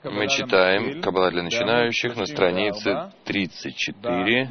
Мы читаем Каббала для начинающих на странице 34,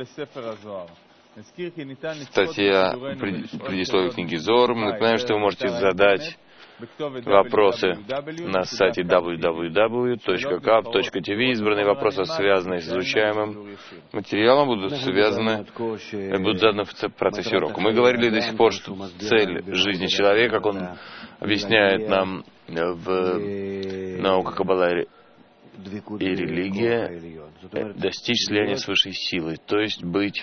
статья предисловия книги Зор. Мы напоминаем, что вы можете задать вопросы на сайте www.kaf.tv. Избранные вопросы, связанные с изучаемым материалом, будут заданы в процессе урока. Мы говорили до сих пор, что цель жизни человека, как он объясняет нам в науках Каббала и религия, достичь слияния с высшей силой, то есть быть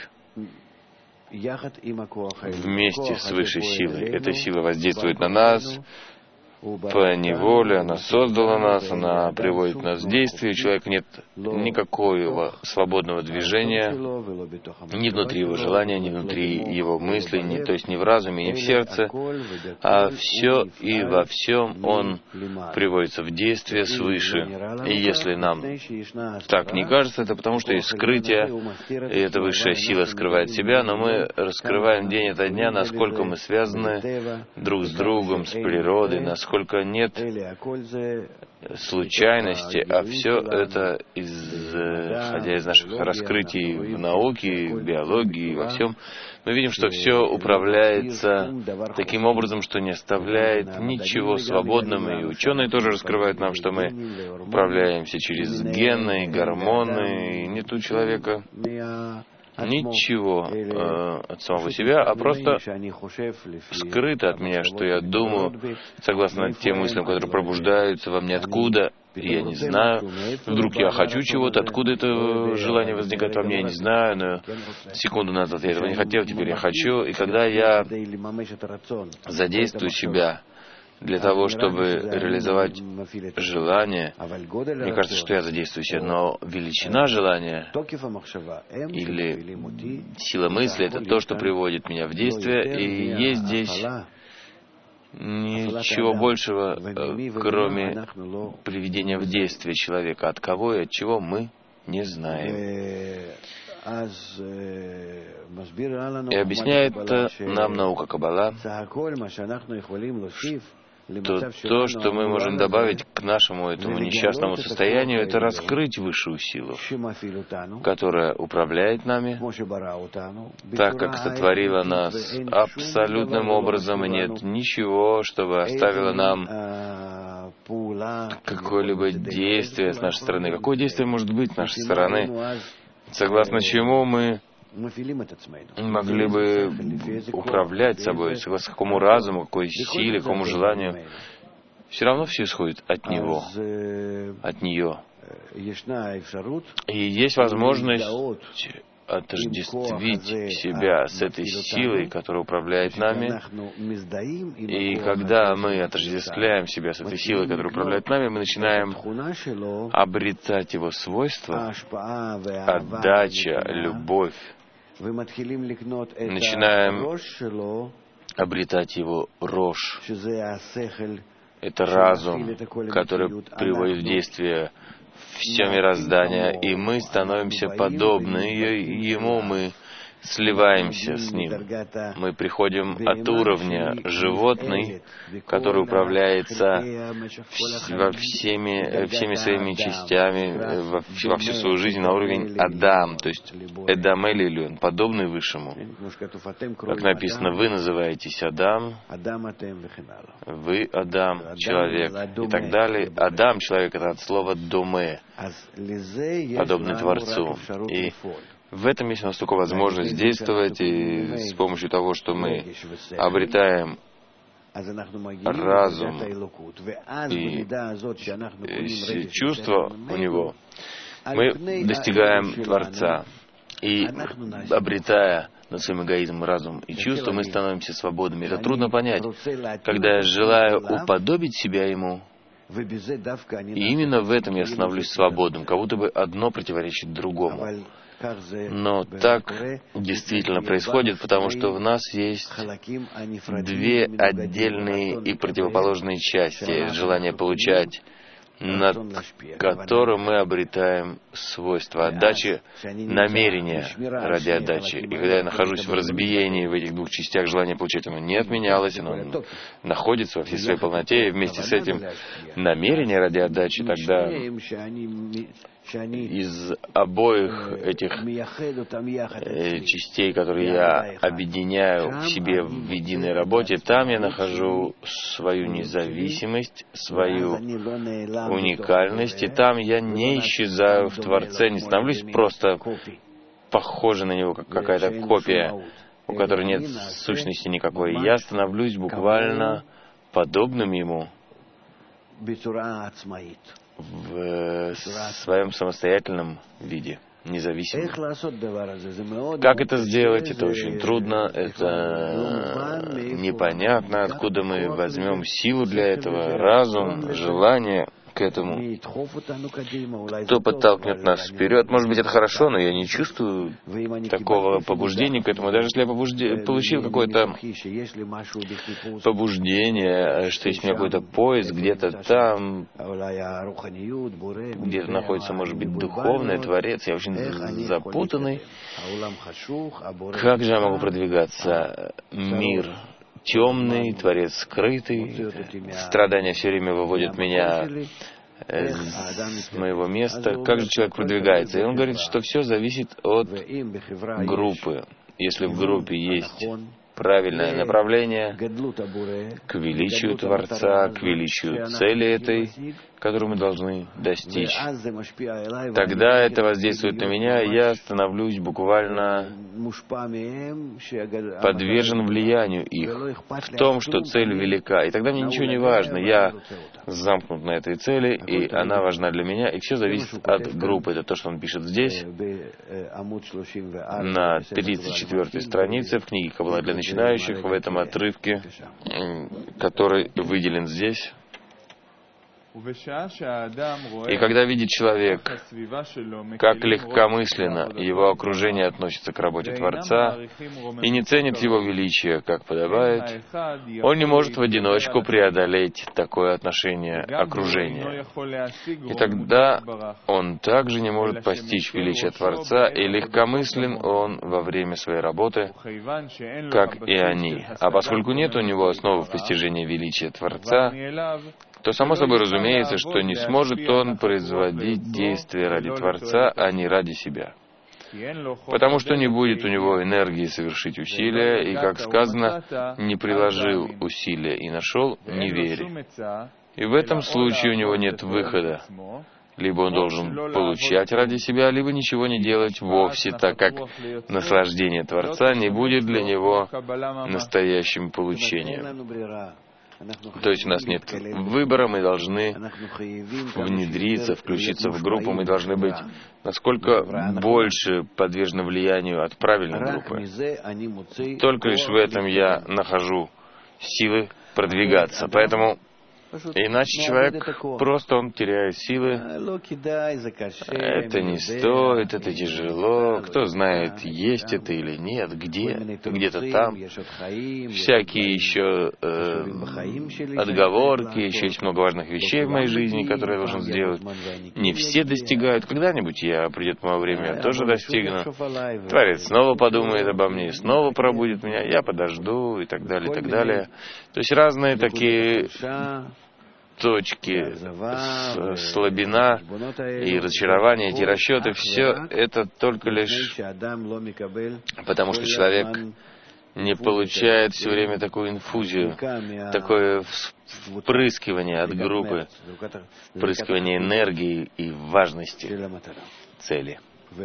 вместе с высшей силой. Эта сила воздействует на нас по неволе, она создала нас, она приводит нас в действие. У человека нет никакого свободного движения ни внутри его желания, ни внутри его мыслей, то есть ни в разуме, ни в сердце, а все и во всем он приводится в действие свыше. И если нам так не кажется, это потому, что есть скрытие, и эта высшая сила скрывает себя, но мы раскрываем день ото дня, насколько мы связаны друг с другом, с природой, насколько нет случайности, а все это исходя из наших раскрытий в науке, в биологии, во всем. Мы видим, что все управляется таким образом, что не оставляет ничего свободным, и ученые тоже раскрывают нам, что мы управляемся через гены, гормоны, и нет у человека ничего от самого себя, а просто скрыто от меня, что я думаю, согласно тем мыслям, которые пробуждаются во мне, откуда, я не знаю. Вдруг я хочу чего-то, откуда это желание возникает во мне, я не знаю, но секунду назад я этого не хотел, теперь я хочу. И когда я задействую себя для того, чтобы реализовать желание, мне кажется, что я задействую себя, но величина желания или сила мысли — это то, что приводит меня в действие, и есть здесь ничего большего, кроме приведения в действие человека. От кого и от чего мы не знаем. И объясняет нам наука Каббала, то, что мы можем добавить к нашему этому несчастному состоянию, это раскрыть высшую силу, которая управляет нами, так как сотворила нас абсолютным образом, и нет ничего, чтобы оставило нам какое-либо действие с нашей стороны. Какое действие может быть с нашей стороны, согласно чему мы могли бы управлять собой, согласно какому разуму, какой силе, какому желанию. Все равно все исходит от него, от нее. И есть возможность отождествить себя с этой силой, которая управляет нами. И когда мы отождествляем себя с этой силой, которая управляет нами, мы начинаем обретать его свойства, отдача, любовь. Начинаем обретать его рош. Это разум, который приводит в действие все мироздание, и мы становимся подобны ему, мы сливаемся с ним. Мы приходим от уровня животный, который управляется всеми своими частями, во всю свою жизнь на уровень Адам, то есть Эдам Элилион, подобный высшему. Как написано, вы называетесь Адам, вы Адам, человек, и так далее. Адам, человек, это от слова доме, подобный Творцу. И в этом есть у нас только возможность действовать, и с помощью того, что мы обретаем разум и чувство у него, мы достигаем Творца. И обретая над своим эгоизмом разум и чувство, мы становимся свободными. Это трудно понять. Когда я желаю уподобить себя ему, и именно в этом я становлюсь свободным, как будто бы одно противоречит другому. Но так действительно происходит, потому что в нас есть две отдельные и противоположные части. Желание получать над которым мы обретаем свойства отдачи, намерения ради отдачи. И когда я нахожусь в разбиении в этих двух частях, желание получать, оно не отменялось, оно находится во всей своей полноте, и вместе с этим намерение ради отдачи, тогда из обоих этих частей, которые я объединяю в себе в единой работе, там я нахожу свою независимость, свою уникальность, и там я не исчезаю в Творце, не становлюсь просто похожа на него, как какая-то копия, у которой нет сущности никакой. Я становлюсь буквально подобным ему в своем самостоятельном виде, независимым. Как это сделать? Это очень трудно, это непонятно, откуда мы возьмем силу для этого, разум, желание к этому. Кто подтолкнет нас вперед? Может быть, это хорошо, но я не чувствую такого побуждения к этому. Даже если я получил какое-то побуждение, что есть у меня какой-то поиск где-то там, где-то находится, может быть, духовный Творец, я очень запутанный. Как же я могу продвигаться? Мир темный, Творец скрытый, страдания все время выводят меня с моего места. Как же человек продвигается? И он говорит, что все зависит от группы. Если в группе есть правильное направление к величию Творца, к величию цели этой, которую мы должны достичь, тогда это воздействует на меня, и я становлюсь буквально подвержен влиянию их в том, что цель велика. И тогда мне ничего не важно. Я замкнут на этой цели, и она важна для меня, и все зависит от группы. Это то, что он пишет здесь, на 34-й странице в книге «Каббала для начинающих», в этом отрывке, который выделен здесь. И когда видит человек, как легкомысленно его окружение относится к работе Творца и не ценит его величия, как подобает, он не может в одиночку преодолеть такое отношение окружения. И тогда он также не может постичь величие Творца, и легкомыслен он во время своей работы, как и они. А поскольку нет у него основы в постижении величия Творца, то само собой разумеется, что не сможет он производить действия ради Творца, а не ради себя. Потому что не будет у него энергии совершить усилия, и, как сказано, не приложил усилия и нашел, не веря. И в этом случае у него нет выхода. Либо он должен получать ради себя, либо ничего не делать вовсе, так как наслаждение Творца не будет для него настоящим получением. То есть у нас нет выбора, мы должны внедриться, включиться в группу, мы должны быть насколько больше подвержены влиянию от правильной группы. Только лишь в этом я нахожу силы продвигаться. Поэтому иначе человек просто он теряет силы. Это не стоит, это тяжело. Кто знает, есть это или нет, где-то там. Всякие еще отговорки, еще есть много важных вещей в моей жизни, которые я должен сделать. Не все достигают. Когда-нибудь придет мое время, я тоже достигну. Творец снова подумает обо мне, снова пробудет меня, я подожду и так далее, и так далее. То есть разные такие точки, слабина и разочарование, эти расчеты, все это только лишь потому, что человек не получает все время такую инфузию, такое впрыскивание от группы, впрыскивание энергии и важности цели.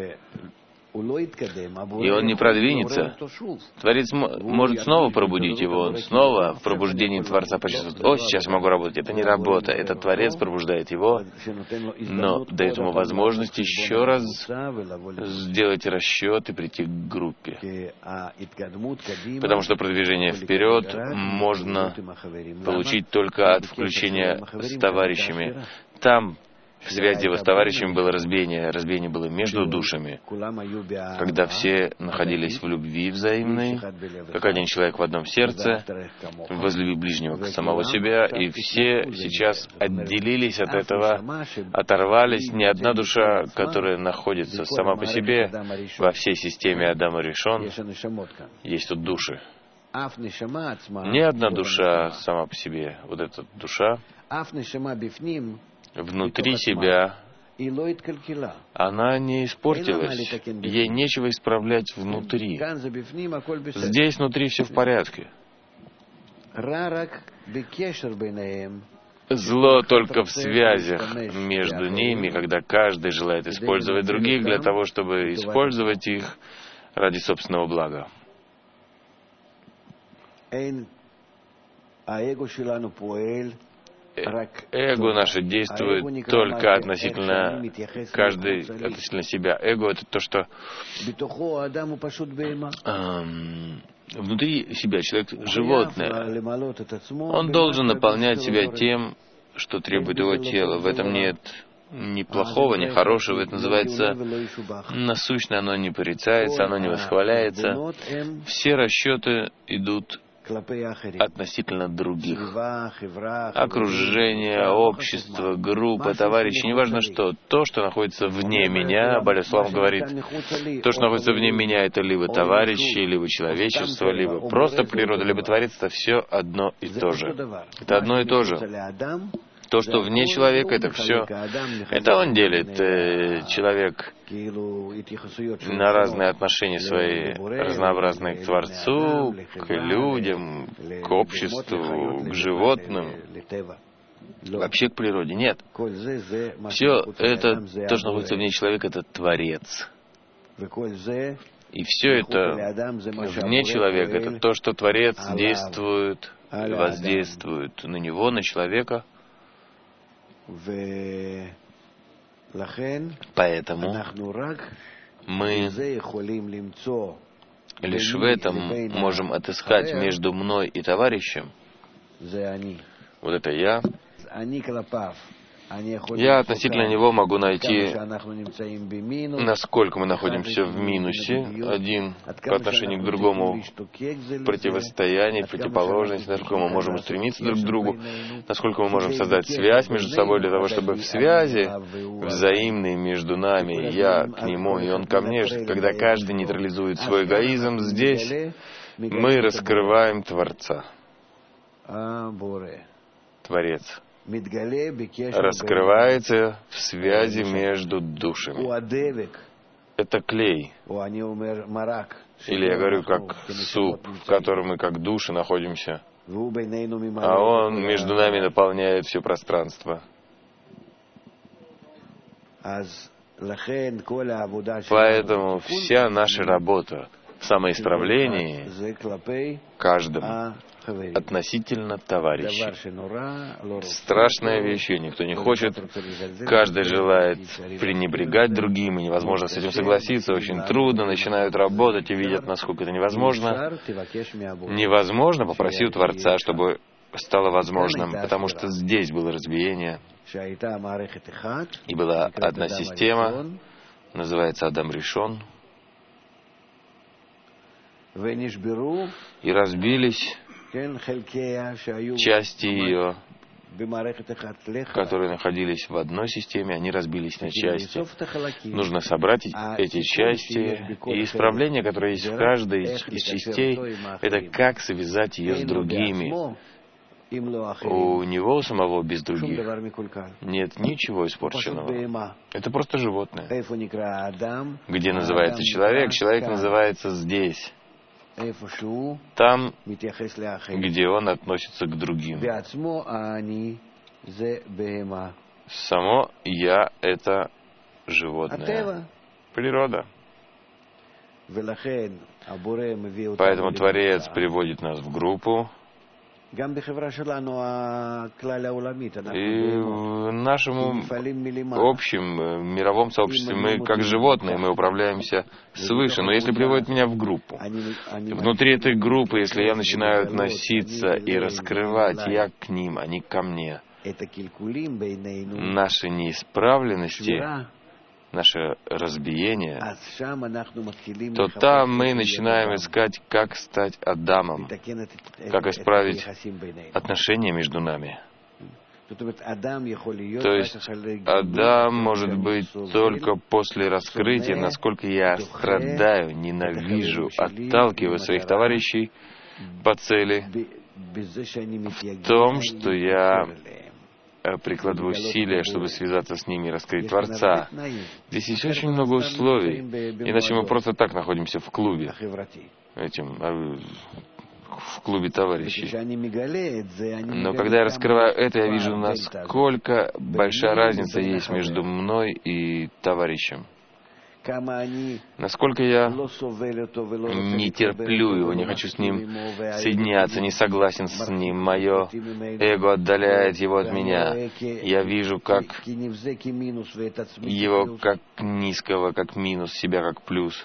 И он не продвинется. Творец может снова пробудить его, он снова в пробуждении Творца почувствует: «О, сейчас могу работать». Это не работа, это Творец пробуждает его, но дает ему возможность еще раз сделать расчет и прийти к группе. Потому что продвижение вперед можно получить только от включения с товарищами. Там В связи его с товарищем было разбиение. Разбиение было между душами, когда все находились в любви взаимной, как один человек в одном сердце, возлюби ближнего как самого себя, и все сейчас отделились от этого, оторвались. Ни одна душа, которая находится сама по себе во всей системе Адама Ришон, есть тут души. Ни одна душа сама по себе, вот эта душа, внутри себя, она не испортилась, ей нечего исправлять внутри. Здесь внутри все в порядке. Зло только в связях между ними, когда каждый желает использовать других для того, чтобы использовать их ради собственного блага. Эго наше действует только относительно каждый, относительно себя. Эго — это то, что внутри себя человек — животное. Он должен наполнять себя тем, что требует его тело. В этом нет ни плохого, ни хорошего. Это называется насущное, оно не порицается, оно не восхваляется. Все расчеты идут относительно других. Окружение, общество, группа, товарищи, неважно что. То, что находится вне меня, Баля-Салам говорит, то, что находится вне меня, это либо товарищи, либо человечество, либо просто природа, либо Творец, это все одно и то же. Это одно и то же. То, что вне человека, это все. Это он делит человек на разные отношения свои, разнообразные к Творцу, к людям, к обществу, к животным, вообще к природе. Нет. Все это, то, что находится вне человека, это Творец. И все это вне человека, это то, что Творец действует, воздействует на него, на человека. Поэтому мы лишь в этом можем отыскать между мной и товарищем, вот это я относительно него могу найти, насколько мы находимся в минусе, один по отношению к другому, противостояние, противоположность, насколько мы можем устремиться друг к другу, насколько мы можем создать связь между собой для того, чтобы в связи взаимной между нами, я к нему и он ко мне, когда каждый нейтрализует свой эгоизм, здесь мы раскрываем Творца. Творец раскрывается в связи между душами. Это клей. Или я говорю, как суп, в котором мы как души находимся, а он между нами наполняет все пространство. Поэтому вся наша работа в самоисправлении каждому относительно товарищей. Страшная вещь, ее никто не хочет. Каждый желает пренебрегать другим, и невозможно с этим согласиться. Очень трудно, начинают работать и видят, насколько это невозможно. Невозможно, попроси у Творца, чтобы стало возможным, потому что здесь было разбиение, и была одна система, называется Адам Ришон, и разбились части ее, которые находились в одной системе, они разбились на части. Нужно собрать эти части, и исправление, которое есть в каждой из частей, это как связать ее с другими. У него самого без других нет ничего испорченного. Это просто животное. Где называется человек? Человек называется здесь. Там, где он относится к другим. Само «я» — это животное. Природа. Поэтому Творец приводит нас в группу. И в нашем общем мировом сообществе мы как животные, мы управляемся свыше. Но если приводят меня в группу, внутри этой группы, если я начинаю относиться и раскрывать, я к ним, они ко мне, наши неисправленности, наше разбиение, то там мы начинаем искать, как стать Адамом, как исправить отношения между нами. То есть Адам может быть только после раскрытия, насколько я страдаю, ненавижу, отталкиваю своих товарищей по цели, в том, что я прикладываю усилия, чтобы связаться с ними и раскрыть Творца. Здесь есть очень много условий, иначе мы просто так находимся в клубе, в клубе товарищей. Но когда я раскрываю это, я вижу, насколько большая разница есть между мной и товарищем. Насколько я не терплю его, не хочу с ним соединяться, не согласен с ним. Мое эго отдаляет его от меня. Я вижу, как его как низкого, как минус, себя как плюс.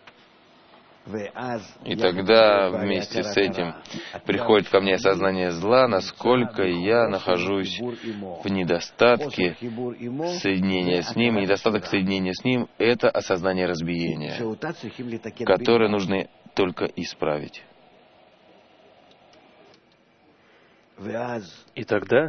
И тогда вместе с этим приходит ко мне осознание зла, насколько я нахожусь в недостатке соединения с ним. И недостаток соединения с ним — это осознание разбиения, которое нужно только исправить. И тогда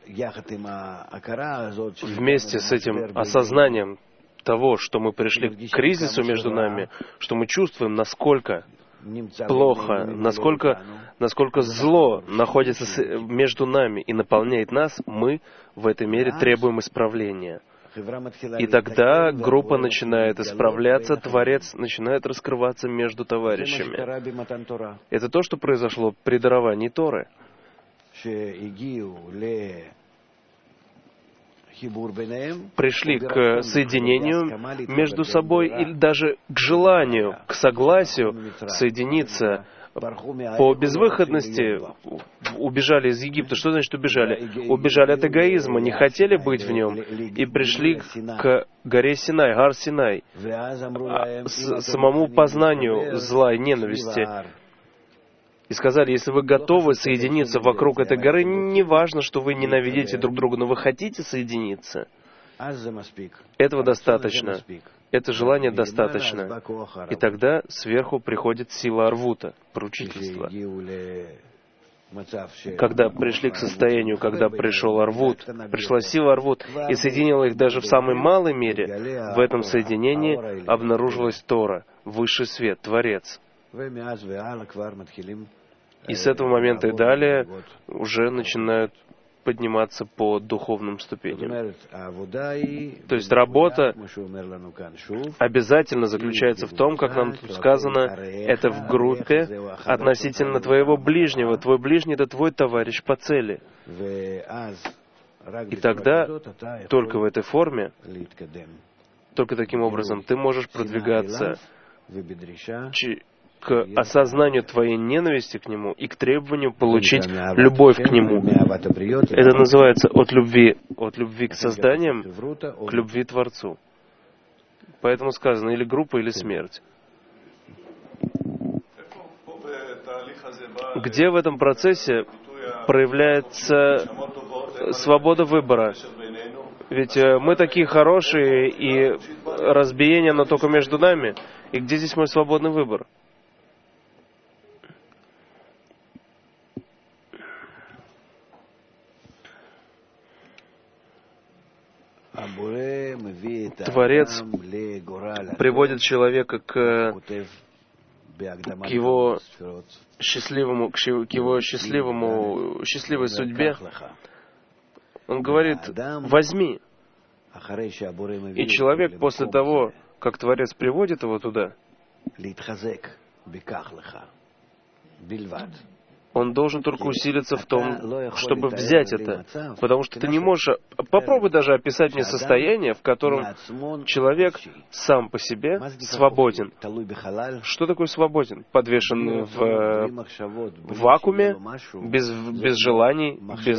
вместе с этим осознанием того, что мы пришли к кризису между нами, что мы чувствуем, насколько плохо, насколько зло находится между нами и наполняет нас, мы в этой мере требуем исправления. И тогда группа начинает исправляться, Творец начинает раскрываться между товарищами. Это то, что произошло при даровании Торы. Пришли к соединению между собой или даже к желанию, к согласию соединиться по безвыходности, убежали из Египта. Что значит убежали? Убежали от эгоизма, не хотели быть в нем и пришли к горе Синай, гар Синай, самому познанию зла и ненависти. И сказали, если вы готовы соединиться вокруг этой горы, не важно, что вы ненавидите друг друга, но вы хотите соединиться. Этого достаточно. Это желание достаточно. И тогда сверху приходит сила Арвута, поручительства. Когда пришли к состоянию, когда пришел Арвут, пришла сила Арвут и соединила их даже в самой малой мере, в этом соединении обнаружилась Тора, высший свет, Творец. И с этого момента и далее уже начинают подниматься по духовным ступеням. То есть работа обязательно заключается в том, как нам тут сказано, это в группе относительно твоего ближнего. Твой ближний — это твой товарищ по цели. И тогда только в этой форме, только таким образом ты можешь продвигаться к осознанию твоей ненависти к нему и к требованию получить любовь к нему. Это называется от любви к созданиям к любви Творцу. Поэтому сказано или группа, или смерть. Где в этом процессе проявляется свобода выбора? Ведь мы такие хорошие, и разбиение, оно только между нами. И где здесь мой свободный выбор? Творец приводит человека к его счастливой судьбе. Он говорит: возьми. И человек после того, как Творец приводит его туда, он должен только усилиться в том, чтобы взять это. Потому что ты не можешь... Попробуй даже описать мне состояние, в котором человек сам по себе свободен. Что такое свободен? Подвешен в вакууме, без желаний,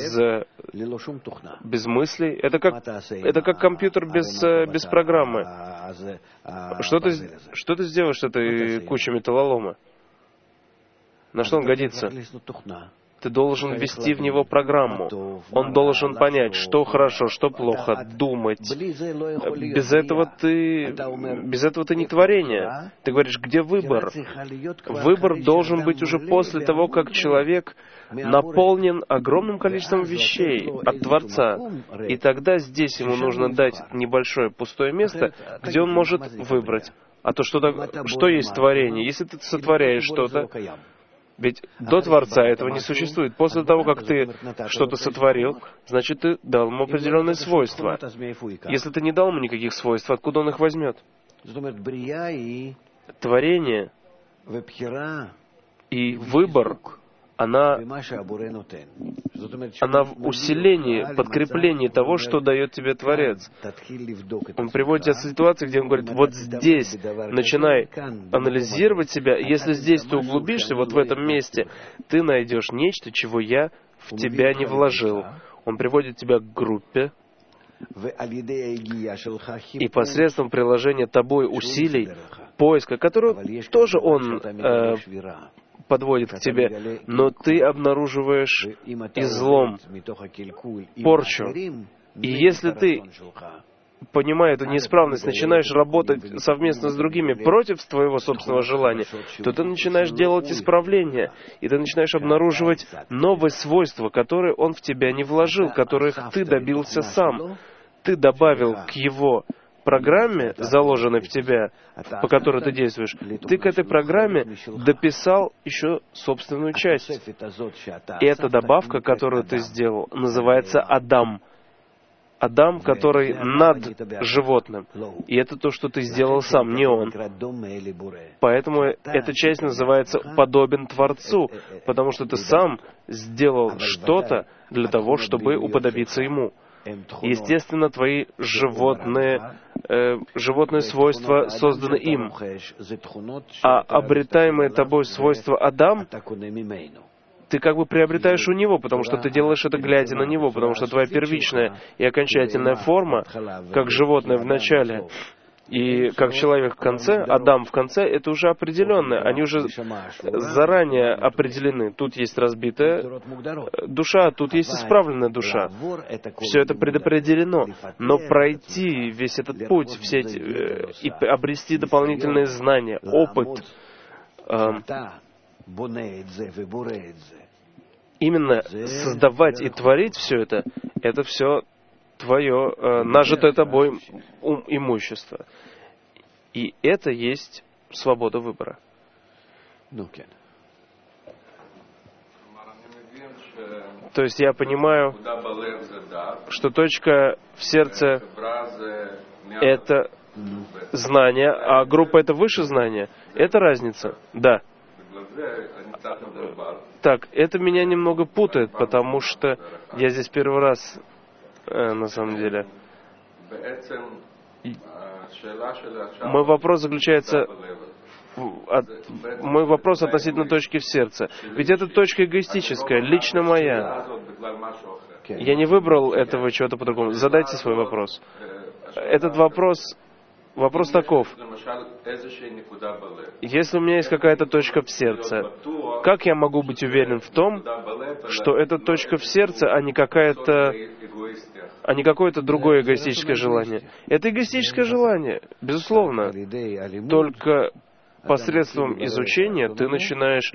без мыслей. Это как компьютер без программы. Что ты сделаешь с этой кучей металлолома? На что он годится? Ты должен ввести в него программу. Он должен понять, что хорошо, что плохо, думать. Без этого ты не творение. Ты говоришь, где выбор? Выбор должен быть уже после того, как человек наполнен огромным количеством вещей от Творца. И тогда здесь ему нужно дать небольшое пустое место, где он может выбрать. А то что есть творение? Если ты сотворяешь что-то, ведь до Творца этого не существует. После того, как ты что-то сотворил, значит, ты дал ему определенные свойства. Если ты не дал ему никаких свойств, откуда он их возьмет? Творение и выбор, она в усилении, подкреплении того, что дает тебе Творец. Он приводит тебя в ситуацию, где он говорит, вот здесь начинай анализировать себя, и если здесь ты углубишься, вот в этом месте, ты найдешь нечто, чего я в тебя не вложил. Он приводит тебя к группе, и посредством приложения тобой усилий, поиска, которого тоже он подводит к тебе, но ты обнаруживаешь излом, порчу. И если ты, понимая эту неисправность, начинаешь работать совместно с другими против твоего собственного желания, то ты начинаешь делать исправления, и ты начинаешь обнаруживать новые свойства, которые он в тебя не вложил, которых ты добился сам. Ты добавил к его программе, заложенной в тебя, по которой ты действуешь, ты к этой программе дописал еще собственную часть. И эта добавка, которую ты сделал, называется Адам. Адам, который над животным. И это то, что ты сделал сам, не он. Поэтому эта часть называется «подобен Творцу», потому что ты сам сделал что-то для того, чтобы уподобиться Ему. Естественно, твои животные свойства созданы им, а обретаемые тобой свойства Адам ты как бы приобретаешь у него, потому что ты делаешь это, глядя на него, потому что твоя первичная и окончательная форма, как животное в начале, и как человек в конце, Адам в конце, это уже определенное. Они уже заранее определены. Тут есть разбитая душа, тут есть исправленная душа. Все это предопределено. Но пройти весь этот путь, и обрести дополнительные знания, опыт, именно создавать и творить все это все твое, нажитое тобой имущество. И это есть свобода выбора. То есть я понимаю, что точка в сердце — это знание, а группа — это выше знания. Это разница? Да. Так, это меня немного путает, потому что я здесь первый раз, на самом деле. Мой вопрос заключается... Мой вопрос относительно точки в сердце. Ведь эта точка эгоистическая, лично моя. Я не выбрал этого чего-то по-другому. Задайте свой вопрос. Этот вопрос таков. Если у меня есть какая-то точка в сердце, как я могу быть уверен в том, что эта точка в сердце, а не какое-то другое эгоистическое желание? Это эгоистическое желание, безусловно. Только посредством изучения ты начинаешь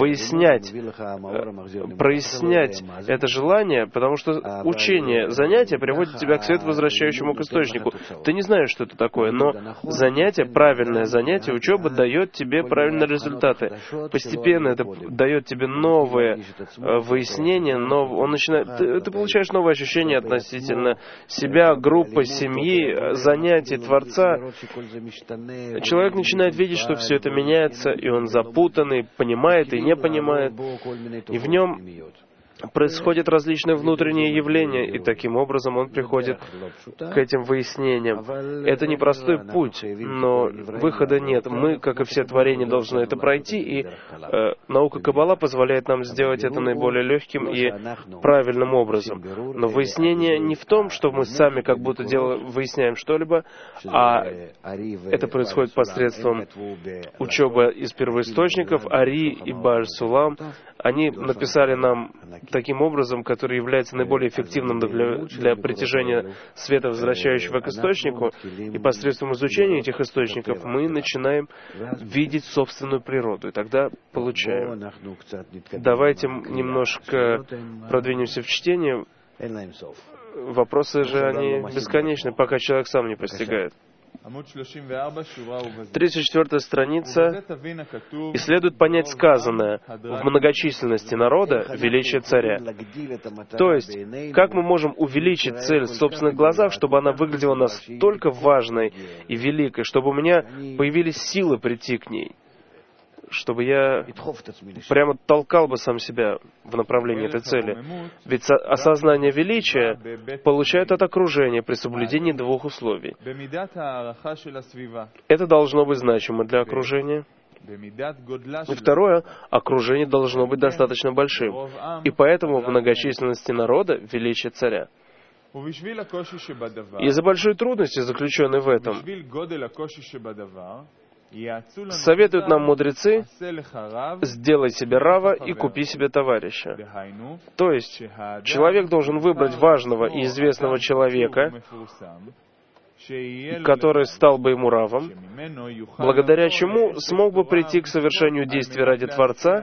прояснять это желание, потому что учение, занятие приводит тебя к свет, возвращающему к источнику. Ты не знаешь, что это такое, но занятие, правильное занятие, учеба дает тебе правильные результаты. Постепенно это дает тебе новые выяснения, ты получаешь новые ощущения относительно себя, группы, семьи, занятий, Творца. Человек начинает видеть, что все это меняется, и он запутанный, понимает и не понимает. И в нем происходят различные внутренние явления, и таким образом он приходит к этим выяснениям. Это непростой путь, но выхода нет. Мы, как и все творения, должны это пройти, и наука Каббала позволяет нам сделать это наиболее легким и правильным образом. Но выяснение не в том, что мы сами как будто выясняем что-либо, а это происходит посредством учебы из первоисточников. Ари и Бааль Сулам, они написали нам таким образом, который является наиболее эффективным для притяжения света, возвращающего к источнику, и посредством изучения этих источников мы начинаем видеть собственную природу, и тогда получаем. Давайте немножко продвинемся в чтении. Вопросы же, они бесконечны, пока человек сам не постигает. 34-я страница. «И следует понять сказанное в многочисленности народа величие царя». То есть, как мы можем увеличить цель в собственных глазах, чтобы она выглядела настолько важной и великой, чтобы у меня появились силы прийти к ней, чтобы я прямо толкал бы сам себя в направлении этой цели. Ведь осознание величия получают от окружения при соблюдении двух условий. Это должно быть значимо для окружения. И второе, окружение должно быть достаточно большим. И поэтому в многочисленности народа величие царя. Из-за большой трудности, заключенной в этом, советуют нам мудрецы: сделай себе рава и купи себе товарища. То есть, человек должен выбрать важного и известного человека, который стал бы ему равом, благодаря чему смог бы прийти к совершению действий ради Творца,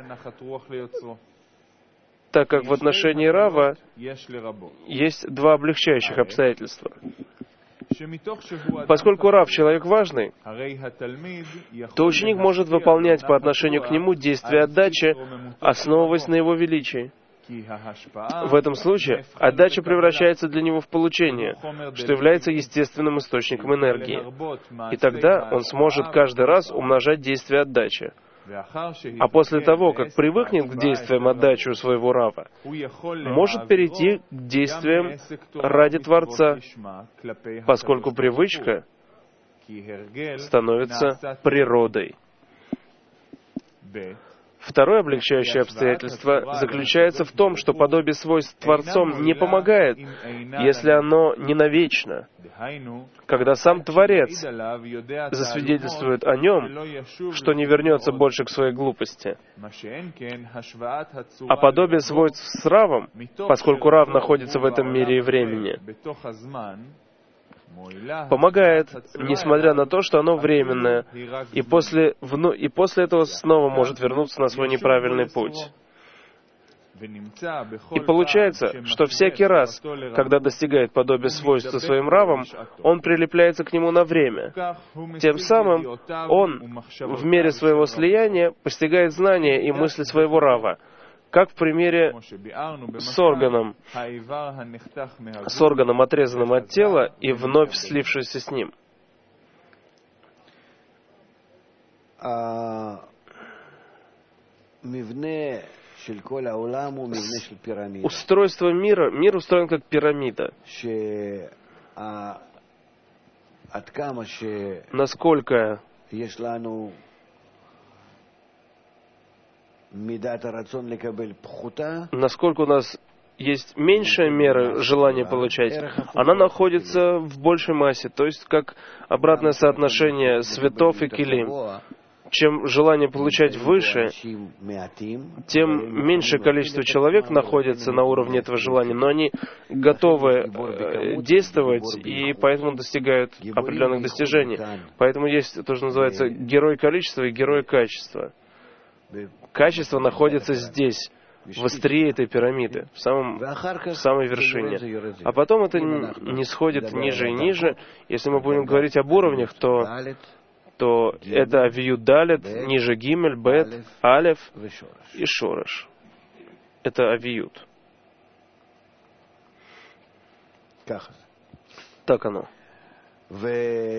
так как в отношении рава есть два облегчающих обстоятельства. Поскольку рав — человек важный, то ученик может выполнять по отношению к нему действия отдачи, основываясь на его величии. В этом случае отдача превращается для него в получение, что является естественным источником энергии. И тогда он сможет каждый раз умножать действия отдачи. А после того, как привыкнет к действиям отдачи у своего рава, может перейти к действиям ради Творца, поскольку привычка становится природой. Второе облегчающее обстоятельство заключается в том, что подобие свойств Творцом не помогает, если оно не навечно. Когда сам Творец засвидетельствует о нем, что не вернется больше к своей глупости. А подобие свойств с равом, поскольку рав находится в этом мире и времени, помогает, несмотря на то, что оно временное, и после этого снова может вернуться на свой неправильный путь. И получается, что всякий раз, когда достигает подобия свойств со своим равом, он прилепляется к нему на время. Тем самым он, в мере своего слияния, постигает знания и мысли своего рава, как в примере с органом, отрезанным от тела и вновь слившимся с ним. Устройство мира, мир устроен как пирамида. Насколько у нас есть меньшая мера желания получать, она находится в большей массе, то есть как обратное соотношение светов и килим. Чем желание получать выше, тем меньшее количество человек находится на уровне этого желания, но они готовы действовать и поэтому достигают определенных достижений. Поэтому есть то, что называется герой количества и герой качества. Качество находится здесь, в острие этой пирамиды, в самой вершине. А потом это не сходит ниже и ниже. Если мы будем говорить об уровнях, то это авиют далет, ниже гимель, бет, алеф и шореш. Это авиют. Так оно. А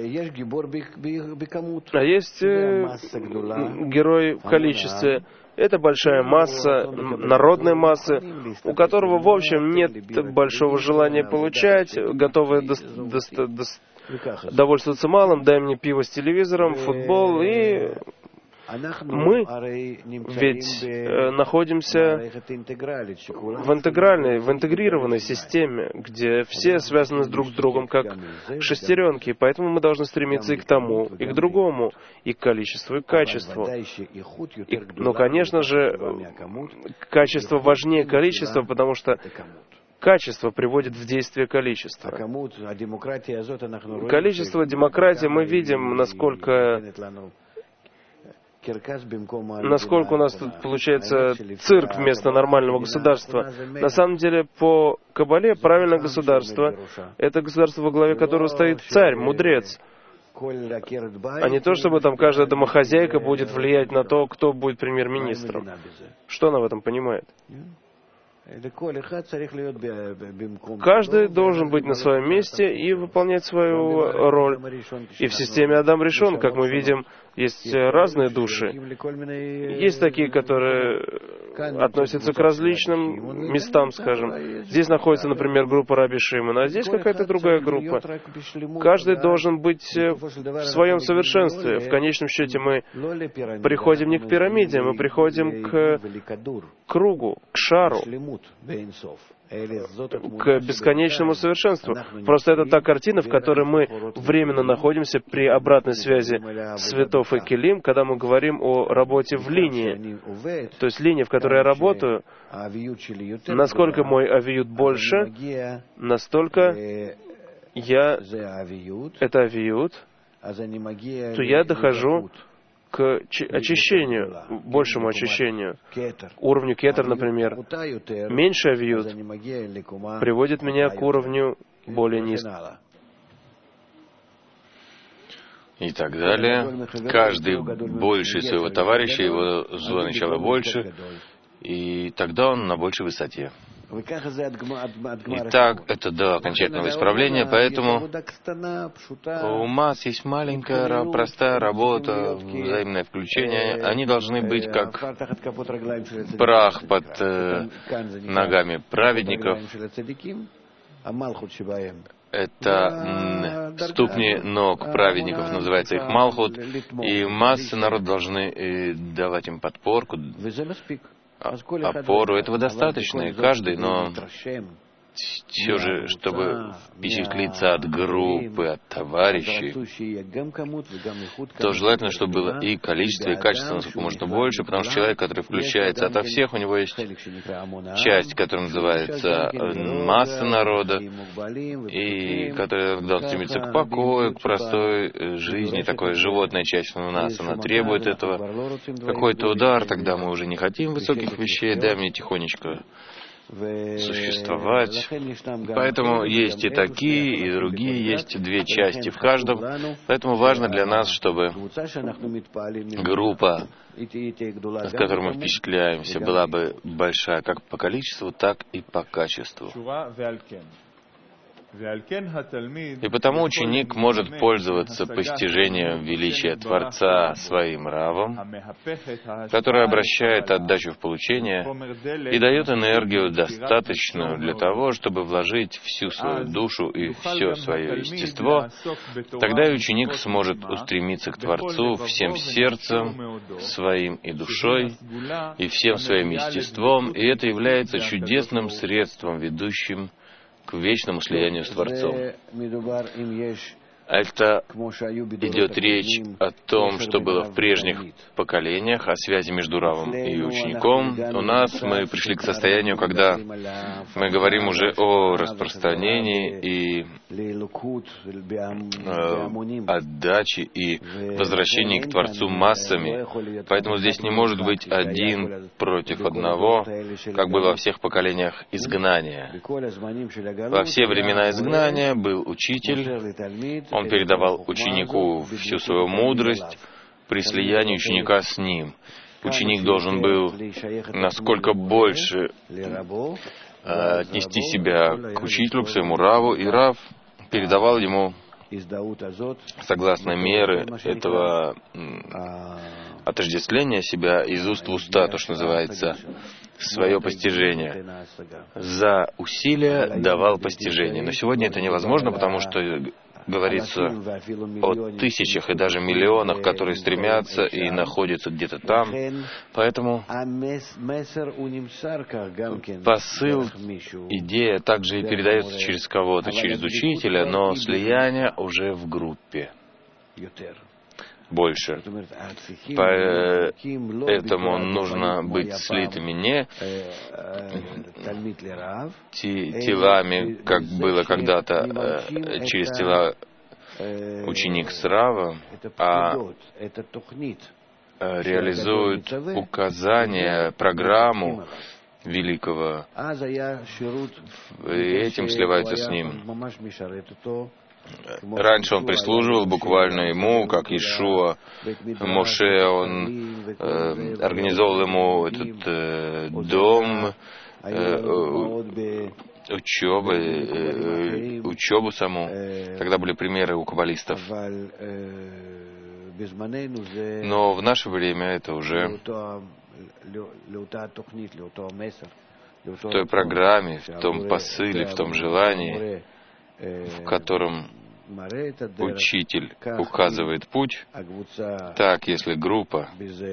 есть герой в количестве. Это большая масса, народная масса, у которого, в общем, нет большого желания получать, готовы довольствоваться малым, дай мне пиво с телевизором, футбол, и мы ведь находимся в интегрированной системе, где все связаны друг с другом как шестеренки, поэтому мы должны стремиться и к тому, и к другому, и к количеству, и к качеству. Но, конечно же, качество важнее количества, потому что качество приводит в действие количество. Количество демократии мы видим, насколько у нас тут получается цирк вместо нормального государства. На самом деле, по Кабале, правильное государство — это государство, во главе которого стоит царь, мудрец. А не то, чтобы там каждая домохозяйка будет влиять на то, кто будет премьер-министром. Что она в этом понимает? Каждый должен быть на своем месте и выполнять свою роль. И в системе Адам Ришон, как мы видим, есть разные души. Есть такие, которые относятся к различным местам, скажем. Здесь находится, например, группа Раби Шимона, а здесь какая-то другая группа. Каждый должен быть в своем совершенстве. В конечном счете мы приходим не к пирамиде, мы приходим к кругу, к шару, к бесконечному совершенству. Просто это та картина, в которой мы временно находимся при обратной связи светов и келим, когда мы говорим о работе в линии. То есть линия, в которой я работаю, насколько мой авиют больше, настолько это авиют, то я дохожу к очищению, большему очищению. Уровню кетер, например. Меньше авиют приводит меня к уровню более низкому. И так далее. Каждый больше своего товарища, его зло начало больше, и тогда он на большей высоте. Итак, это до окончательного исправления, поэтому у масс есть маленькая, простая работа, взаимное включение. Они должны быть как прах под ногами праведников. Это ступни ног праведников, называется их Малхут, и массы народ должны давать им подпорку, опору. Этого достаточно, и каждый, но все же, чтобы впечатлиться от группы, от товарищей, то желательно, чтобы было и количество, и качество, насколько можно больше, потому что человек, который включается ото всех, у него есть часть, которая называется масса народа, и которая стремится к покою, к простой жизни, такая животная часть у нас, она требует этого. Какой-то удар, тогда мы уже не хотим высоких вещей, дай мне тихонечко существовать. Поэтому есть и такие, и другие, есть две части в каждом. Поэтому важно для нас, чтобы группа, с которой мы впечатляемся, была бы большая как по количеству, так и по качеству. И потому ученик может пользоваться постижением величия Творца своим равом, который обращает отдачу в получение и дает энергию достаточную для того, чтобы вложить всю свою душу и все свое естество. Тогда и ученик сможет устремиться к Творцу всем сердцем своим и душой, и всем своим естеством, и это является чудесным средством, ведущим к вечному слиянию с Творцом. Это идет речь о том, что было в прежних поколениях, о связи между равом и учеником. У нас мы пришли к состоянию, когда мы говорим уже о распространении и отдаче и возвращении к Творцу массами. Поэтому здесь не может быть один против одного, как было во всех поколениях изгнания. Во все времена изгнания был учитель, он передавал ученику всю свою мудрость при слиянии ученика с ним. Ученик должен был насколько больше отнести себя к учителю, к своему раву, и рав передавал ему согласно меры этого отождествления себя из уст в уста, то, что называется, свое постижение. За усилия давал постижение. Но сегодня это невозможно, потому что говорится о тысячах и даже миллионах, которые стремятся и находятся где-то там. Поэтому посыл, идея также и передается через кого-то, через учителя, но слияние уже в группе больше. Поэтому нужно быть слитыми не телами, как было когда-то через тела ученик с Равом, а реализует указания, программу великого, и этим сливается с ним. Раньше он прислуживал буквально ему, как Иешуа, Моше, он организовал ему этот дом, учебу саму. Тогда были примеры у каббалистов. Но в наше время это уже в той программе, в том посыле, в том желании, в котором учитель указывает путь. Так, если группа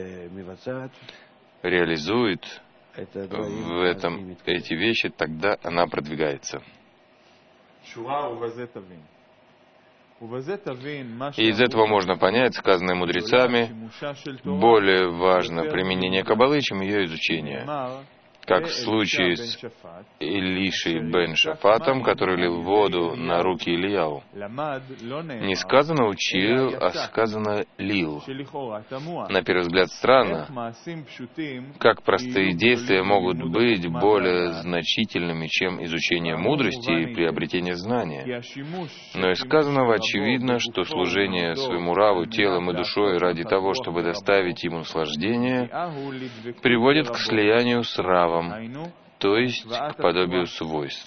реализует в этом эти вещи, тогда она продвигается. И из этого можно понять, сказанное мудрецами, более важно применение каббалы, чем ее изучение. Как в случае с Илишей бен Шафатом, который лил воду на руки Ильяу. Не сказано учил, а сказано лил. На первый взгляд странно, как простые действия могут быть более значительными, чем изучение мудрости и приобретение знания. Но из сказанного очевидно, что служение своему Раву телом и душой ради того, чтобы доставить ему наслаждение, приводит к слиянию с Равом, то есть к подобию свойств.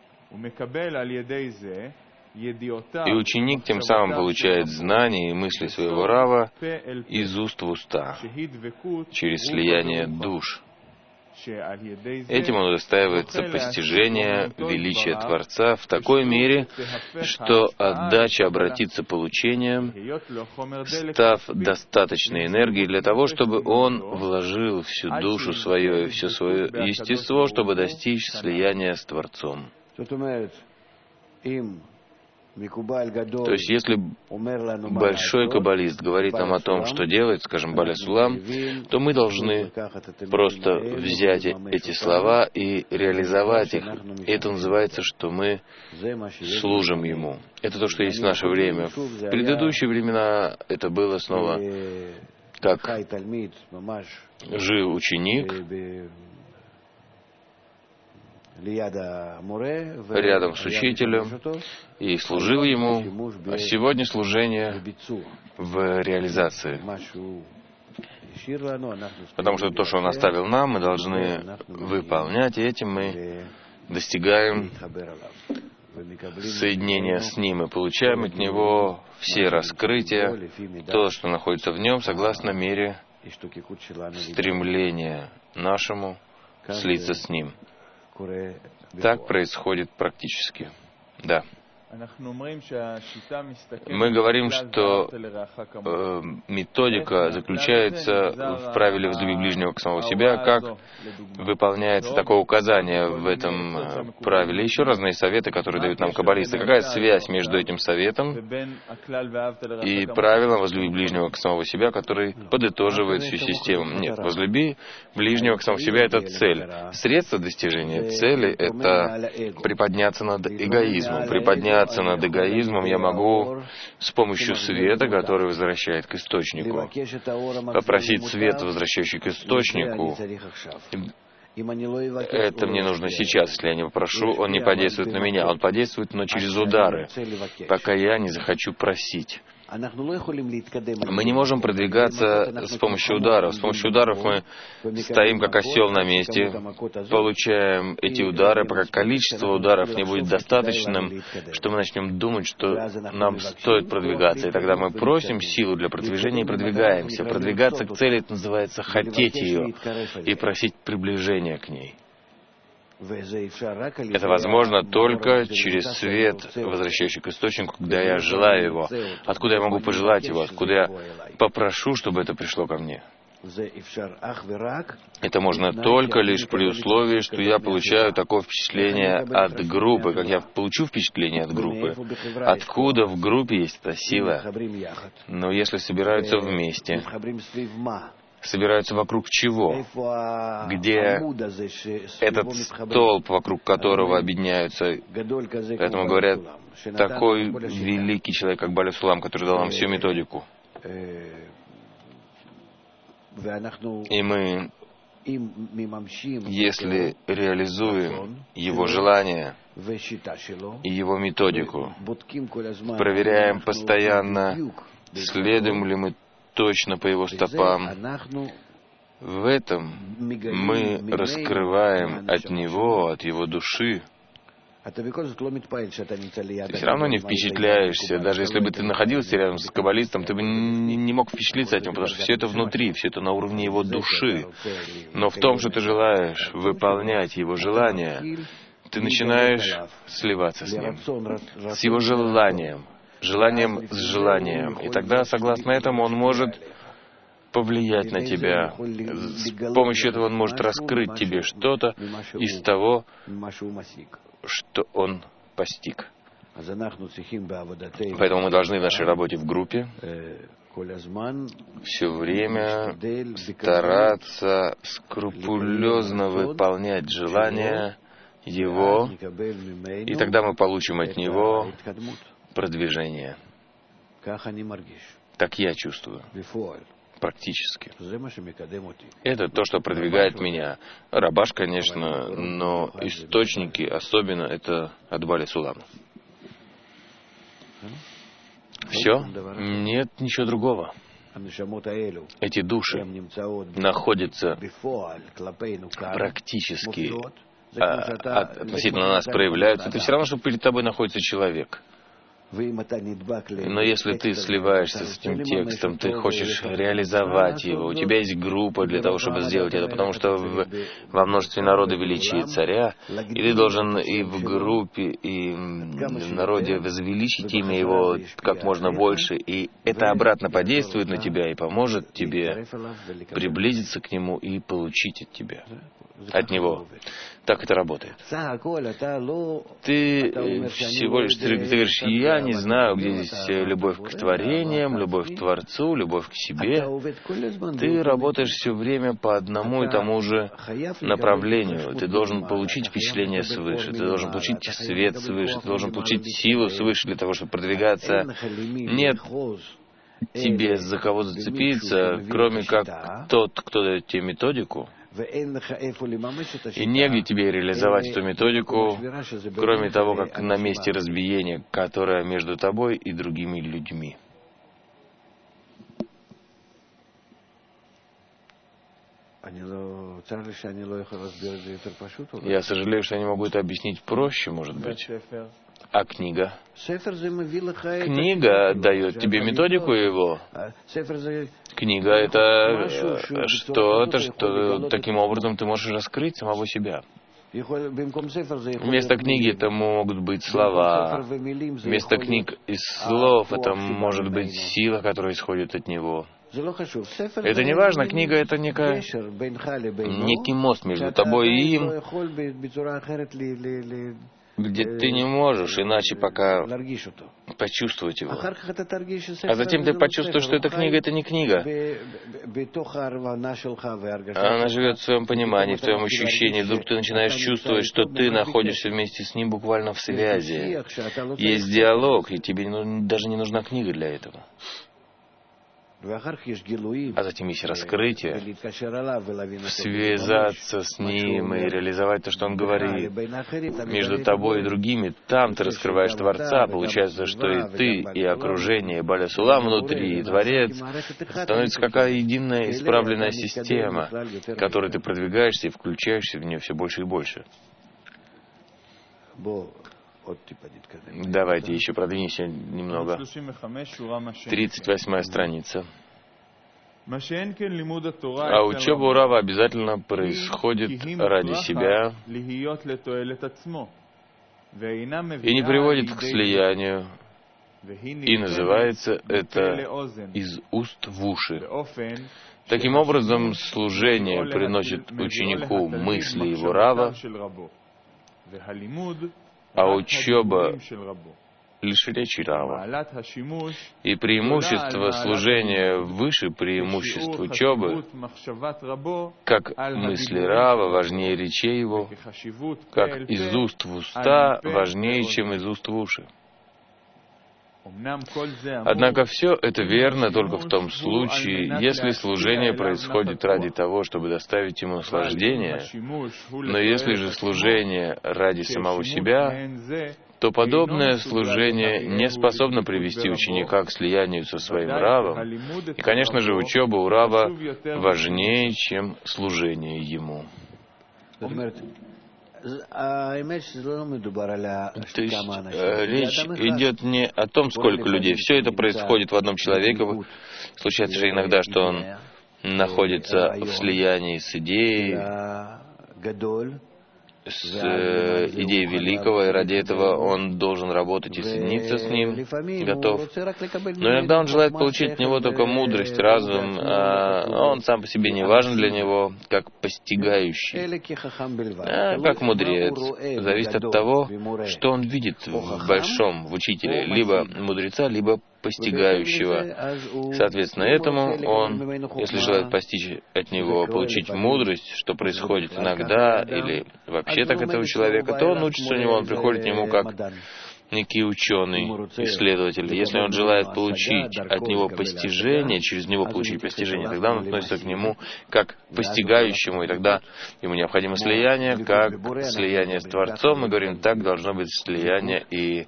И ученик тем самым получает знания и мысли своего Рава из уст в уста, через слияние душ. Этим он удостаивается постижения величия Творца в такой мере, что отдача обратится получением, став достаточной энергией для того, чтобы он вложил всю душу свою и все свое естество, чтобы достичь слияния с Творцом. То есть, если большой каббалист говорит нам о том, что делать, скажем, Баля Сулам, то мы должны просто взять эти слова и реализовать их. И это называется, что мы служим ему. Это то, что есть в наше время. В предыдущие времена это было снова, как жил ученик рядом с учителем и служил ему, а сегодня служение в реализации. Потому что то, что он оставил нам, мы должны выполнять, и этим мы достигаем соединения с ним и получаем от него все раскрытия, то, что находится в нем, согласно мере стремления нашему слиться с ним. Так происходит практически. Да. Мы говорим, что методика заключается в правиле «возлюби ближнего к самого себя», как выполняется такое указание в этом правиле. Еще разные советы, которые дают нам каббалисты. Какая связь между этим советом и правилом «возлюби ближнего к самого себя», который подытоживает всю систему? Нет, «возлюби ближнего к самому себя» — это цель. Средство достижения цели — это приподняться над эгоизмом. Приподняться над эгоизмом я могу с помощью света, который возвращает к источнику. Попросить свет, возвращающий к источнику, это мне нужно сейчас. Если я не попрошу, он не подействует на меня. Он подействует, но через удары, пока я не захочу просить. Мы не можем продвигаться с помощью ударов. С помощью ударов мы стоим как осел на месте, получаем эти удары, пока количество ударов не будет достаточным, что мы начнем думать, что нам стоит продвигаться. И тогда мы просим силу для продвижения и продвигаемся. Продвигаться к цели — это называется хотеть ее и просить приближения к ней. Это возможно только через свет, возвращающий к источнику, когда я желаю его. Откуда я могу пожелать его? Откуда я попрошу, чтобы это пришло ко мне? Это можно только лишь при условии, что я получаю такое впечатление от группы, как я получу впечатление от группы. Откуда в группе есть эта сила? Но если собираются вместе, собираются вокруг чего? Где этот столб, вокруг которого объединяются, поэтому говорят, такой великий человек, как Баля Сулам, который дал нам всю методику. И мы, если реализуем его желание и его методику, проверяем постоянно, следуем ли мы точно по его стопам, в этом мы раскрываем от него, от его души. Ты все равно не впечатляешься. Даже если бы ты находился рядом с каббалистом, ты бы не мог впечатлиться этим, потому что все это внутри, все это на уровне его души. Но в том, что ты желаешь выполнять его желания, ты начинаешь сливаться с ним, с его желанием с желанием. И тогда, согласно этому, он может повлиять на тебя. С помощью этого он может раскрыть тебе что-то из того, что он постиг. Поэтому мы должны в нашей работе в группе все время стараться скрупулезно выполнять желания его, и тогда мы получим от него продвижение. Так я чувствую. Практически. Это то, что продвигает меня. Рабаш, конечно, но источники, особенно, это от Баля Сулама. Все? Нет ничего другого. Эти души находятся практически относительно нас, проявляются. Это все равно, что перед тобой находится человек. Но если ты сливаешься с этим текстом, ты хочешь реализовать его, у тебя есть группа для того, чтобы сделать это, потому что во множестве народа величие царя, и ты должен и в группе, и в народе возвеличить имя его как можно больше, и это обратно подействует на тебя и поможет тебе приблизиться к нему и получить от тебя, от него. Так это работает. Ты всего лишь, ты говоришь, я не знаю, где здесь любовь к творениям, любовь к Творцу, любовь к себе. Ты работаешь все время по одному и тому же направлению. Ты должен получить впечатление свыше, ты должен получить свет свыше, ты должен получить силу свыше для того, чтобы продвигаться. Нет тебе за кого зацепиться, кроме как тот, кто дает тебе методику. И негде тебе реализовать эту методику, кроме того, как на месте разбиения, которое между тобой и другими людьми. Я сожалею, что я не могу это объяснить проще, может быть. А книга? Книга дает тебе методику его. Книга — это что-то, что таким образом ты можешь раскрыть самого себя. Вместо книги это могут быть слова. Вместо книг и слов это может быть сила, которая исходит от него. Это не важно, книга — это некий мост между тобой и им, где ты не можешь иначе пока почувствовать его. А затем ты почувствуешь, что эта книга — это не книга. Она живет в своем понимании, в твоем ощущении. Вдруг ты начинаешь чувствовать, что ты находишься вместе с ним буквально в связи. Есть диалог, и тебе даже не нужна книга для этого. А затем есть раскрытие, связаться с Ним и реализовать то, что Он говорит. Между тобой и другими, там ты раскрываешь Творца, получается, что и ты, и окружение, и Баля Сулам внутри, и Творец, становится какая единая исправленная система, в которой ты продвигаешься и включаешься в нее все больше и больше. Давайте еще продвинемся немного. 38-я страница. А учеба у Рава обязательно происходит ради себя и не приводит к слиянию, и называется это «из уст в уши». Таким образом, служение приносит ученику мысли его Рава, а учеба лишь речи Рава. И преимущество служения выше преимуществ учебы, как мысли Рава важнее речей его, как из уст в уста важнее, чем из уст в уши. Однако все это верно только в том случае, если служение происходит ради того, чтобы доставить ему наслаждение, но если же служение ради самого себя, то подобное служение не способно привести ученика к слиянию со своим Равом, и, конечно же, учеба у Рава важнее, чем служение ему. То есть речь идет не о том, сколько людей. Все это происходит в одном человеке. Случается же иногда, что он находится в слиянии с идеей, с идеей великого, и ради этого он должен работать и соединиться с ним, готов. Но иногда он желает получить от него только мудрость, разум, а он сам по себе не важен для него, как постигающий, как мудрец. Зависит от того, что он видит в большом, в учителе, либо мудреца, либо постигающего. Соответственно, этому он, если желает постичь от него, получить мудрость, что происходит иногда, или вообще так этого человека, то он учится у него, он приходит к нему как некий ученый, исследователь. Если он желает получить от него постижение, через него получить постижение, тогда он относится к нему как к постигающему, и тогда ему необходимо слияние, как слияние с Творцом. Мы говорим, так должно быть слияние и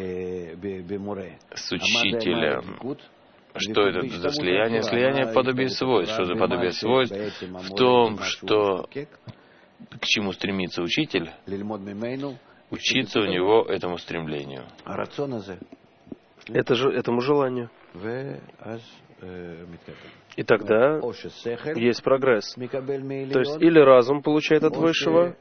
с учителем. Что это за слияние? Слияние подобие свойств. Что за подобие свойств? В том, что к чему стремится учитель, учиться у него этому стремлению. Этому желанию. И тогда есть прогресс. То есть или разум получает от Высшего,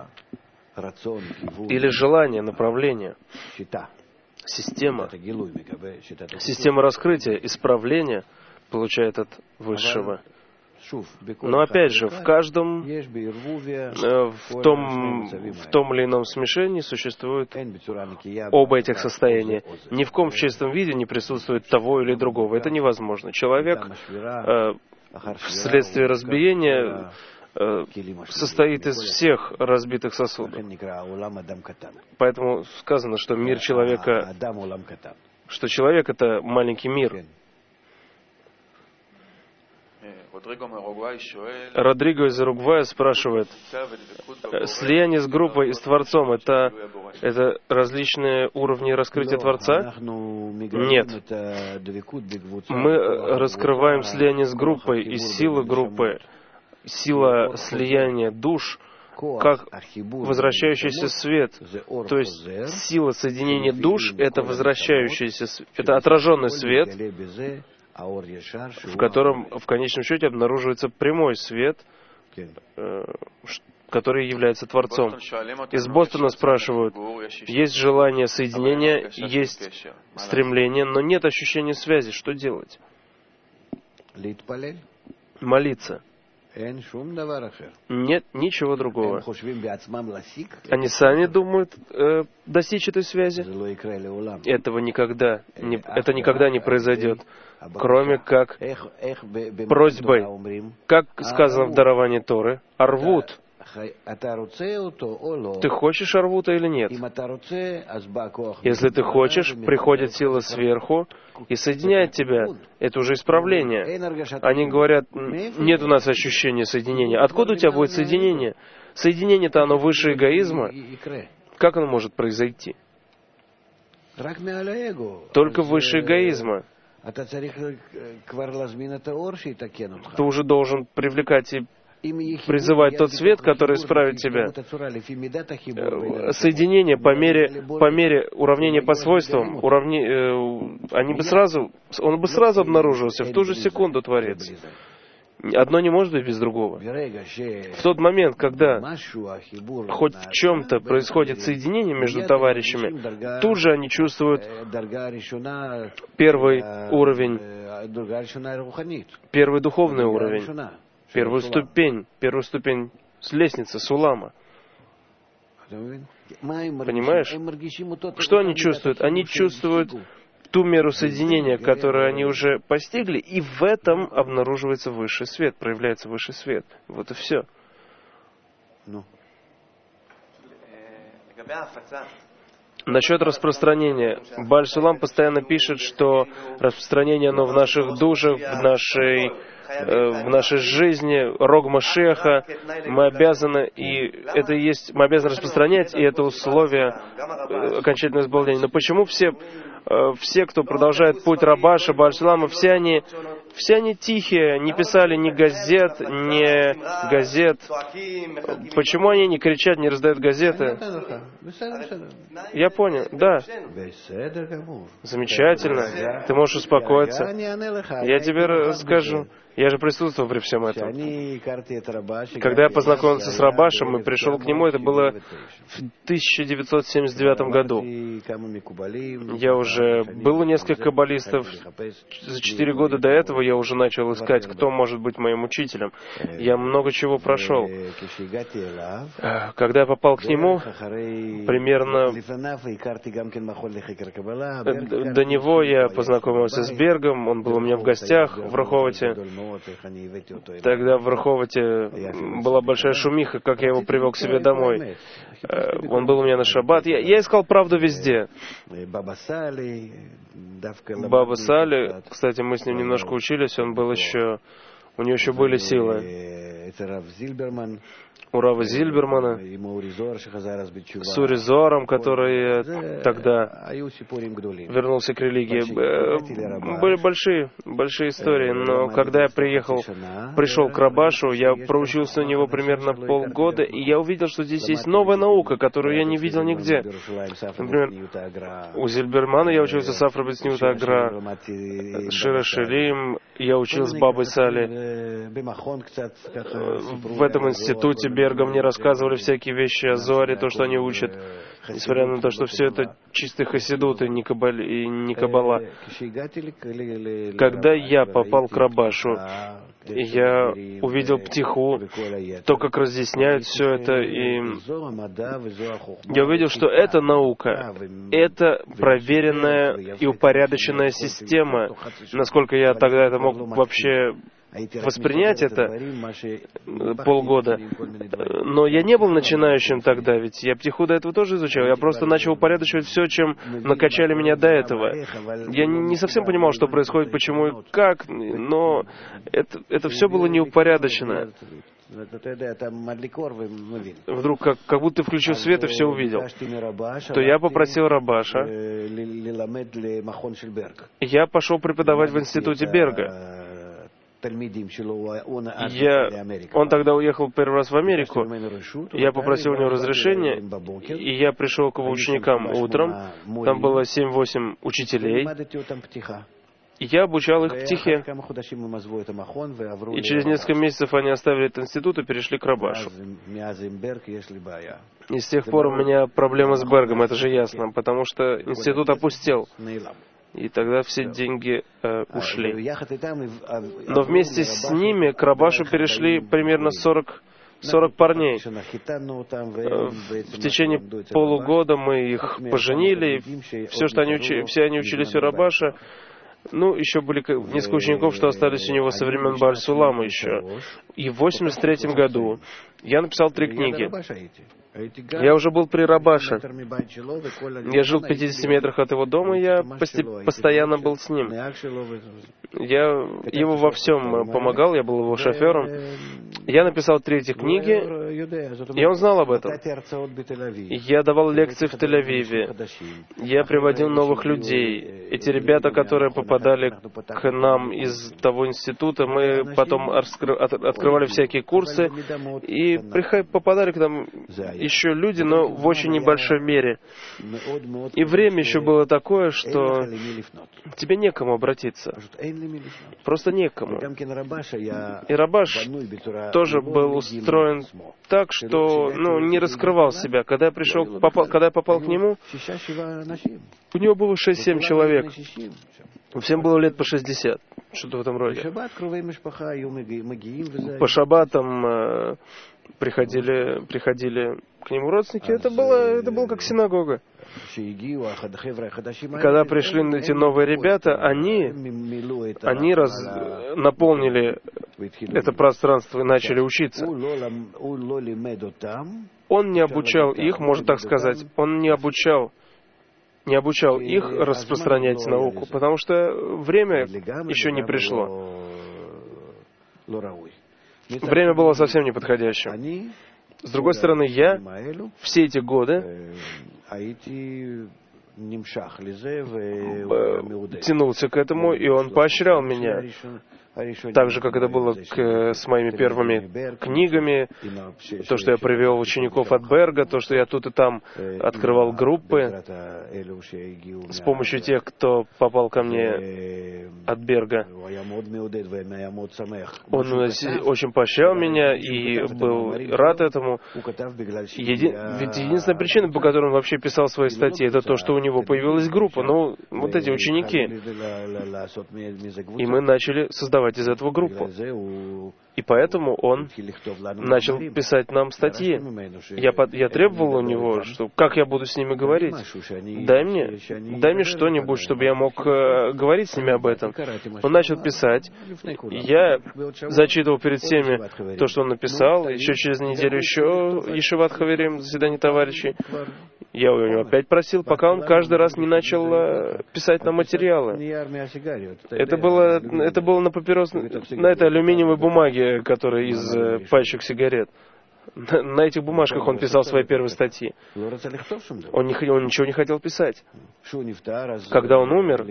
или желание, направление, система раскрытия, исправления получает от Высшего. Но опять же, в каждом, в том или ином смешении существует оба этих состояния. Ни в ком в чистом виде не присутствует того или другого. Это невозможно. Человек вследствие разбиения состоит из всех разбитых сосудов. Поэтому сказано, что мир человека, что человек — это маленький мир. Родриго из Уругвая спрашивает, слияние с группой и с Творцом — это различные уровни раскрытия Творца? Нет. Мы раскрываем слияние с группой и сила группы, сила слияния душ, как возвращающийся свет. То есть сила соединения душ — это возвращающийся, это отраженный свет, в котором в конечном счете обнаруживается прямой свет, который является Творцом. Из Бостона спрашивают, есть желание соединения, есть стремление, но нет ощущения связи. Что делать? Молиться. Нет ничего другого. Они сами думают достичь этой связи. Это никогда не произойдет, кроме как просьбой. Как сказано в даровании Торы, арвут, Ты хочешь Арвута или нет? Если ты хочешь, приходит сила сверху и соединяет тебя. Это уже исправление. Они говорят, нет у нас ощущения соединения. Откуда у тебя будет соединение? Соединение-то оно выше эгоизма. Как оно может произойти? Только выше эгоизма. Ты уже должен привлекать и призывать тот свет, который исправит тебя. Соединение по мере уравнения по свойствам, он бы сразу обнаружился, в ту же секунду, Творец. Одно не может быть без другого. В тот момент, когда хоть в чем-то происходит соединение между товарищами, тут же они чувствуют первый уровень, первый духовный уровень, первую ступень с лестницы, сулама. Понимаешь? Что они чувствуют? Они чувствуют ту меру соединения, которую они уже постигли, и в этом обнаруживается высший свет, проявляется высший свет. Вот и все. Насчет распространения. Бааль Сулам постоянно пишет, что распространение оно в наших душах, в нашей жизни, рог Машеха, мы обязаны распространять, и это условие окончательного избавления. Но почему все, кто продолжает путь Рабаша, Бааль Сулама, все они тихие, не писали ни газет. Почему они не кричат, не раздают газеты? Я понял, да. Замечательно. Ты можешь успокоиться. Я тебе расскажу. Я же присутствовал при всем этом. Когда я познакомился с Рабашем и пришел к нему, это было в 1979 году. Я уже был у нескольких каббалистов. За 4 года до этого я уже начал искать, кто может быть моим учителем. Я много чего прошел. Когда я попал к нему, примерно до него я познакомился с Бергом, он был у меня в гостях в Раховате. Тогда в Раховате была большая шумиха, как я его привел к себе домой. Он был у меня на шаббат. Я искал правду везде. Баба Сали, кстати, мы с ним немножко учились, у него еще были силы. У Рава Зильбермана, с Ури Зором, который тогда вернулся к религии. Были большие истории, но когда я пришел к Рабашу, я проучился у него примерно полгода, и я увидел, что здесь есть новая наука, которую я не видел нигде. Например, у Зильбермана я учился с Афробецниута Агра, Шира Ширим, я учился с Бабой Сали. В этом институте Берга мне рассказывали всякие вещи о Зоаре, то, что они учат, несмотря на то, что все это чистый хасидут и не каббала. Когда я попал к Рабашу, я увидел птиху, то, как разъясняют все это, и я увидел, что эта наука, это проверенная и упорядоченная система. Насколько я тогда это мог вообще воспринять это полгода. Но я не был начинающим тогда, ведь я птиху до этого тоже изучал. Я просто начал упорядочивать все, чем накачали меня до этого. Я не совсем понимал, что происходит, почему и как, но это все было неупорядочено. Вдруг, как будто ты включил свет и все увидел. То я попросил Рабаша. Я пошел преподавать в институте Берга. Он тогда уехал первый раз в Америку. Я попросил у него разрешения, и я пришел к его ученикам утром. Там было 7-8 учителей. И я обучал их птихе. И через несколько месяцев они оставили этот институт и перешли к Рабашу. И с тех пор у меня проблема с Бергом, это же ясно, потому что институт опустел. И тогда все деньги ушли. Но вместе с ними к Рабашу перешли примерно 40 парней. В течение полугода мы их поженили. Все они учились у Рабаша. Ну, еще были несколько учеников, что остались у него со времен Бааль-Сулама еще. И в 83 году я написал 3 книги. Я уже был при Рабаше. Я жил в 50 метрах от его дома, и я постоянно был с ним. Я его во всем помогал, я был его шофером. Я написал 3 этих книги, и он знал об этом. Я давал лекции в Тель-Авиве. Я приводил новых людей. Эти ребята, которые попадали к нам из того института, мы потом открывали всякие курсы, и попадали к нам еще люди, но в очень небольшой мере. И время еще было такое, что тебе некому обратиться. Просто некому. И Рабаш тоже был устроен так, что не раскрывал себя. Когда я попал к нему, у него было 6-7 человек. Всем было лет по 60, что-то в этом роде. По шаббатам приходили к нему родственники. Это было как синагога. Когда пришли эти новые ребята, они наполнили это пространство и начали учиться. Он не обучал их, можно так сказать, он не обучал их распространять науку, потому что время еще не пришло. Время было совсем неподходящим. С другой стороны, я все эти годы тянулся к этому, и он поощрял меня. Так же, как это было с моими первыми книгами, то, что я привел учеников от Берга, то, что я тут и там открывал группы с помощью тех, кто попал ко мне от Берга. Он очень поощрял меня и был рад этому. Ведь единственная причина, по которой он вообще писал свои статьи, это то, что у него появилась группа, вот эти ученики. И мы начали создавать из этого группу. И поэтому он начал писать нам статьи. Я требовал у него, что как я буду с ними говорить. Дай мне что-нибудь, чтобы я мог говорить с ними об этом. Он начал писать. Я зачитывал перед всеми то, что он написал. Еще через неделю Ешиват Хаверим, заседание товарищей. Я у него опять просил, пока он каждый раз не начал писать нам материалы. Это было на этой алюминиевой бумаге, которая из пачек сигарет. На этих бумажках он писал свои первые статьи. Он ничего не хотел писать. Когда он умер,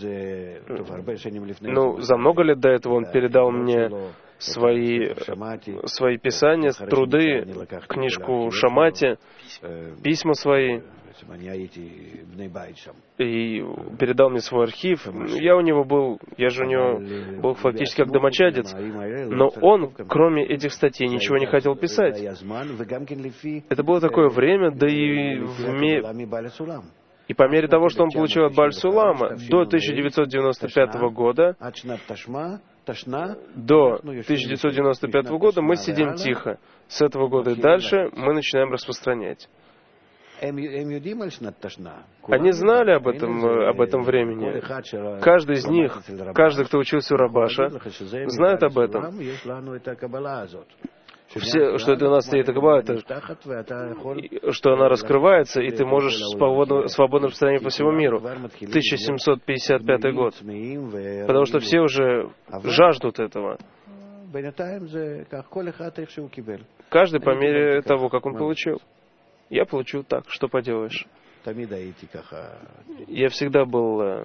за много лет до этого он передал мне свои писания, труды, книжку Шамати, письма свои, и передал мне свой архив. Я же у него был фактически как домочадец, но он, кроме этих статей, ничего не хотел писать. Это было такое время, да и по мере того, что он получил от Бааль-Сулама, до 1995 года, мы сидим тихо. С этого года и дальше мы начинаем распространять. Они знали об этом времени. Каждый из них, каждый, кто учился у Рабаша, знает об этом. Что это у нас стоит Каббала, что она раскрывается, и ты можешь свободно распространять по всему миру. 1755 год. Потому что все уже жаждут этого. Каждый по мере того, как он получил. Я получил так, что поделаешь. Я всегда был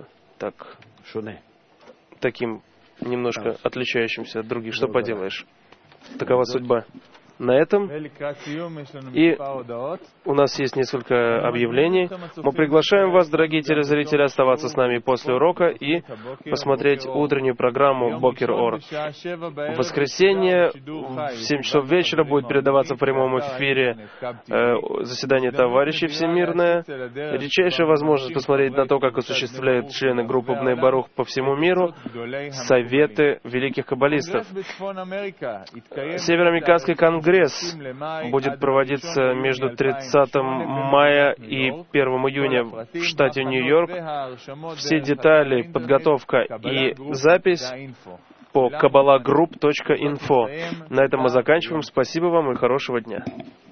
таким немножко отличающимся от других. Что поделаешь? Такова судьба. На этом. И у нас есть несколько объявлений. Мы приглашаем вас, дорогие телезрители, оставаться с нами после урока и посмотреть утреннюю программу Бокер Ор. В воскресенье в 7 часов вечера будет передаваться в прямом эфире заседание товарищей всемирное. Редчайшая возможность посмотреть на то, как осуществляют члены группы Бней Барух по всему миру советы великих каббалистов. Североамериканский конгресс Конгресс будет проводиться между 30 мая и 1 июня в штате Нью-Йорк. Все детали, подготовка и запись по kabbalagroup.info. На этом мы заканчиваем. Спасибо вам и хорошего дня.